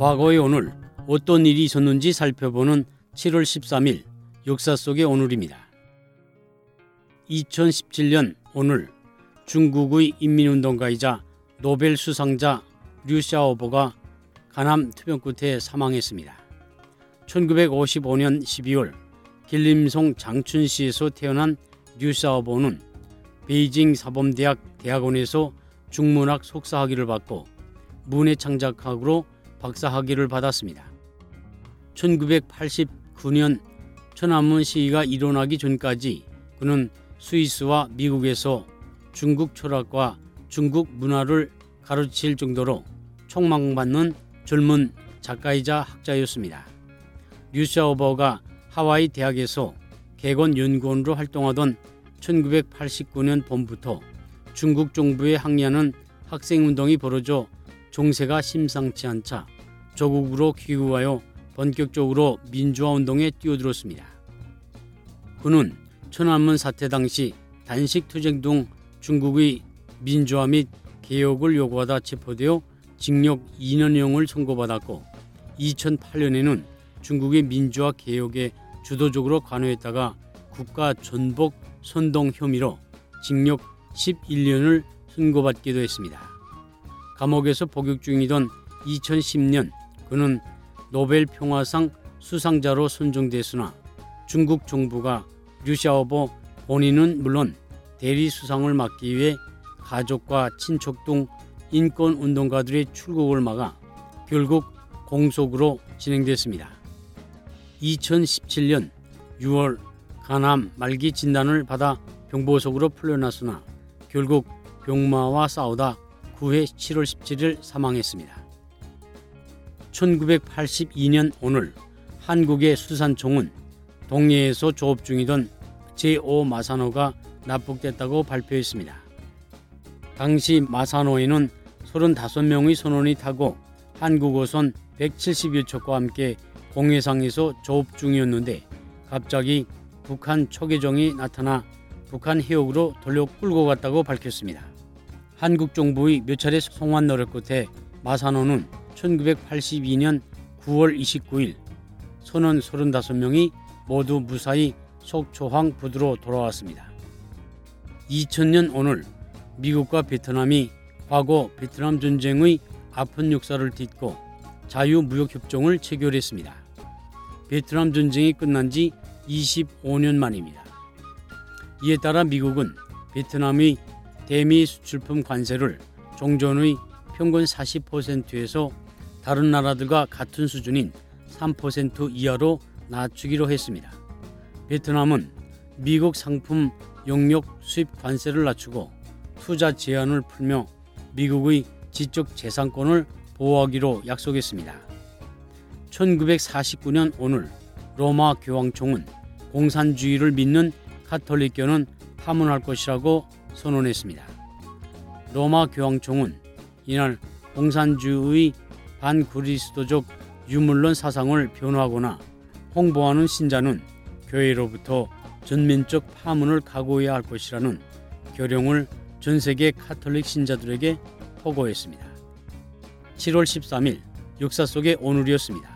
과거의 오늘 어떤 일이 있었는지 살펴보는 7월 13일 역사 속의 오늘입니다. 2017년 오늘 중국의 인민운동가이자 노벨 수상자 류 샤오보가 간암 투병 끝에 사망했습니다. 1955년 12월 길림송 장춘시에서 태어난 류 샤오보는 베이징 사범대학 대학원에서 중문학 석사학위를 받고 문해창작학으로 박사학위를 받았습니다. 1989년 천안문 시위가 일어나기 전까지 그는 스위스와 미국에서 중국 철학과 중국 문화를 가르칠 정도로 촉망받는 젊은 작가이자 학자였습니다. 류 샤오보가 하와이 대학에서 개건 연구원으로 활동하던 1989년 봄부터 중국 정부에 항의하는 학생운동이 벌어져 정세가 심상치 않자 조국으로 귀국하여 본격적으로 민주화운동에 뛰어들었습니다. 그는 천안문 사태 당시 단식투쟁 등 중국의 민주화 및 개혁을 요구하다 체포되어 징역 2년형을 선고받았고 2008년에는 중국의 민주화 개혁에 주도적으로 관여했다가 국가 전복 선동 혐의로 징역 11년을 선고받기도 했습니다. 감옥에서 복역 중이던 2010년 그는 노벨 평화상 수상자로 선정됐으나 중국 정부가 류 샤오보 본인은 물론 대리 수상을 막기 위해 가족과 친척 등 인권운동가들의 출국을 막아 결국 공석으로 진행됐습니다. 2017년 6월 간암 말기 진단을 받아 병보석으로 풀려났으나 결국 병마와 싸우다 9회 7월 17일 사망했습니다. 1982년 오늘 한국의 수산청은 동해에서 조업 중이던 제5 마산호가 납북됐다고 발표했습니다. 당시 마산호에는 35명의 선원이 타고 한국어선 170여 척과 함께 공해상에서 조업 중이었는데 갑자기 북한 초계정이 나타나 북한 해역으로 돌려 끌고 갔다고 밝혔습니다. 한국 정부의 몇 차례 송환 노력 끝에 마산호는 1982년 9월 29일 선원 35명이 모두 무사히 속초항 부두로 돌아왔습니다. 2000년 오늘 미국과 베트남이 과거 베트남 전쟁의 아픈 역사를 딛고 자유무역협정을 체결했습니다. 베트남 전쟁이 끝난 지 25년 만입니다. 이에 따라 미국은 베트남의 대미 수출품 관세를 종전의 평균 40%에서 다른 나라들과 같은 수준인 3% 이하로 낮추기로 했습니다. 베트남은 미국 상품 영역 수입 관세를 낮추고 투자 제한을 풀며 미국의 지적 재산권을 보호하기로 약속했습니다. 1949년 오늘 로마 교황청은 공산주의를 믿는 가톨릭교는 파문할 것이라고 선언했습니다. 로마 교황청은 이날 공산주의 반그리스도적 유물론 사상을 변호하거나 홍보하는 신자는 교회로부터 전면적 파문을 각오해야 할 것이라는 교령을 전 세계 가톨릭 신자들에게 포고했습니다. 7월 13일 역사 속의 오늘이었습니다.